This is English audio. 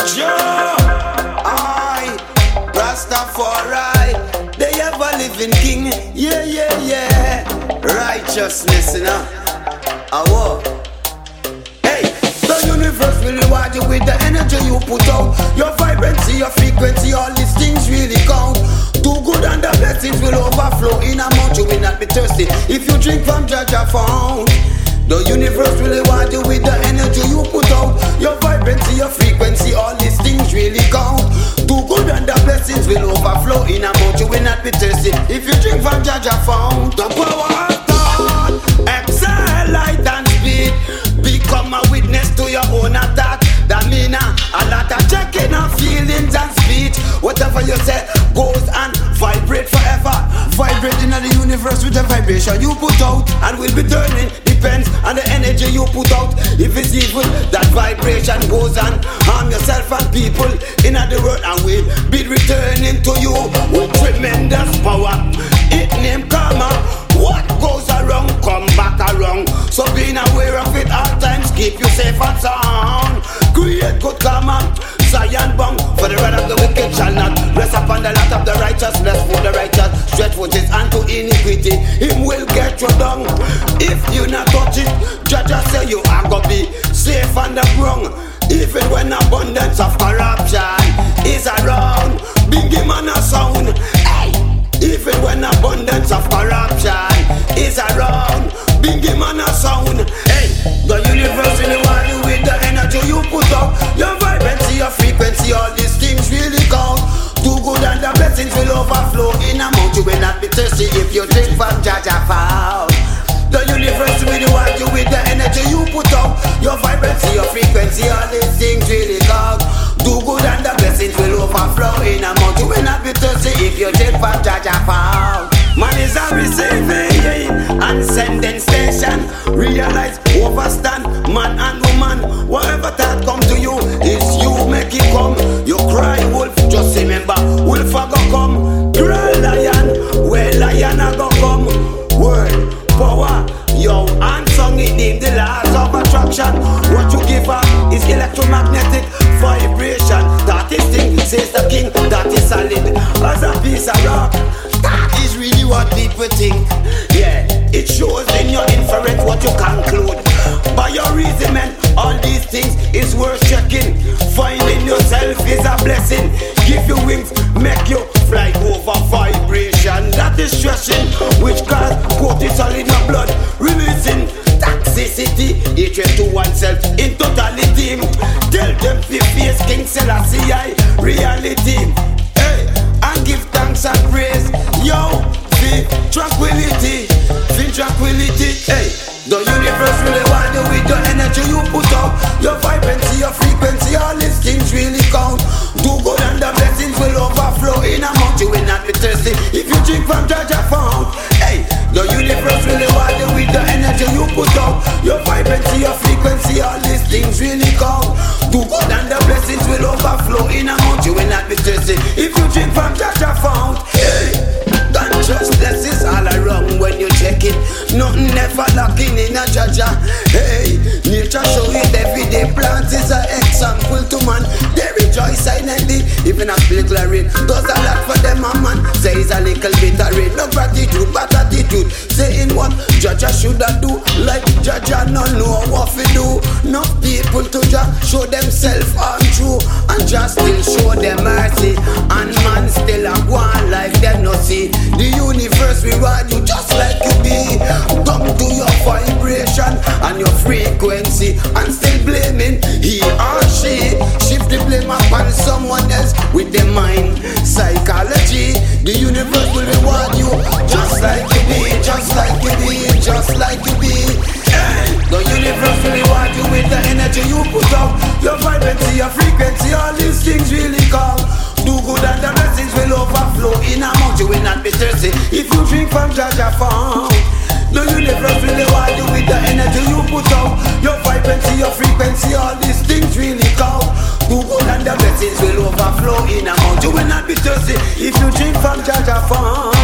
Sure, I, Rastafari, the ever living king. Yeah, yeah, yeah. Righteousness, you know. Hey, the universe will reward you with the energy you put out. Your vibrancy, your frequency, all these things really count. Do good and the blessings will overflow in amount. You will not be thirsty if you drink from Jaja fountain. The universe will reward you with the energy you put out. Your vibrancy, your frequency, all these things really count. Do good and the blessings will overflow in amount. You will not be thirsty if you drink from Jaja fountain. The power of God, exhale light and speed. Become a witness to your own attack. That mean a lot of checking of feelings and speech. Whatever you say goes and vibrate forever. Vibrating in the universe with the vibration you put out, and will be turning. Depends on the energy you put out. If it's evil, that vibration goes on. Harm yourself and people in the world, and will be returning to you with tremendous power. It name karma. What goes around, come back around. So being aware of it all times, keep you safe and sound. Create good karma, Zion bound. For the wrath of the wicked shall not rest upon the lot of the righteous. Bless for the righteous, stretch forth his hand to iniquity. Him will get you down. If you not touch it, Jaja say you are gonna be safe on the ground. Even when abundance of corruption is around, big man a sound. Hey! Even when abundance of corruption is around, big man a sound. Hey, the universe in the world with the energy you put up. Your vibrancy, your frequency, all these things really count. Do good and the blessings will overflow in amount. You will not be thirsty if you drink from Jaja fountain. The universe will reward you with the energy you put up. Your vibrancy, your frequency, all these things really count. Do good and the blessings will overflow in amount. You will not be thirsty if you drink from Jaja fountain. Man is a receiving and sending station. Realize, overstand, man and woman. Whatever that come to you, it's you make it come. You cry wolf, just remember, wolf a go come. Cry lion, well lion a go come. Word, power, yo, and song it name the laws of attraction. What you give up is electromagnetic vibration. That is thing, says the king, that is solid as a piece of rock. That is really what people think. Yeah, it shows in your infrared what you conclude. By your reason, man, all these things is worth checking. Finding yourself is a blessing. Give you wings, make you fly over vibration. That is stretching, which cause cortisol in your blood, releasing toxicity, hatred to oneself in totality. Tell them to face King Selassie reality. Hey, and give thanks and praise. Yo, feel tranquility, feel tranquility. Hey, the universe will reward you with the energy you put out. Your vibrancy, your frequency, all these things really count. Do good and the blessings will overflow in amount. You will not be thirsty if you drink from Jaja fountain. Hey, the universe will reward you with the energy you put out. Your vibrancy, your frequency, all these things really count. Do good and the blessings will overflow in amount. You will not be thirsty if you drink from Jaja fountain. Hey, consciousness is all around when you check it. Nothing ever lacking in a Jaja. Hey, nature show it every day. Plants is an example to man. They rejoice silently, even a little rain does a lot for them, a man. Says a little bit of rain, no gratitude, but attitude. Saying what Jaja shoulda do, like Jaja no know what to do. No people to just show themselves untrue, and just still show them mercy. And man still a go on like them no see. The universe reward you just like you be. Come to your vibration and your frequency, and still blaming he or she. Shift the blame upon someone else with their mind psychology. The universe will reward you just like you be, just like you be, just like you be. Hey, the universe will reward you with the energy you put out. Your vibrancy, your frequency, all these things really count. Do good and the blessings will overflow in amount. You will not be thirsty if you drink from Jaja fountain. The universe will reward you with the energy you put out. Your vibrancy, your frequency, all these things really count. Do good and the blessings will overflow in amount. You will not be thirsty if you drink from Jaja fountain.